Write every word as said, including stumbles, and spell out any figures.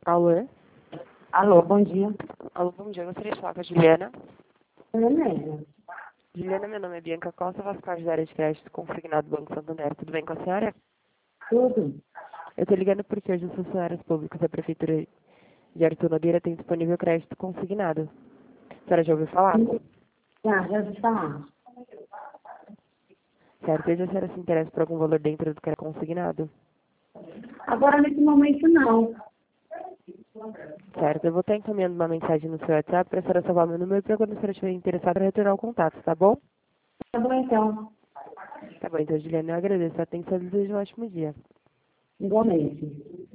Alô? Alô, bom dia. Alô, bom dia. Eu gostaria de falar com a Juliana. Meu nome é Nélia. Juliana, meu nome é Bianca Costa, faço parte da área de crédito consignado do Banco Santander. Tudo bem com a senhora? Tudo? Eu estou ligando porque hoje os funcionários públicos da Prefeitura de Artur Nogueira têm disponível crédito consignado. A senhora já ouviu falar? Já, já ouvi falar. Certo. E a senhora se interessa por algum valor dentro do que é consignado? Agora, nesse momento, não. Certo. Eu vou estar encaminhando uma mensagem no seu WhatsApp para a senhora salvar meu número para quando a senhora estiver interessada retornar o contato, tá bom? Tá bom, então. Tá bom, então, Juliana, eu agradeço a atenção e desejo um ótimo dia. Igualmente.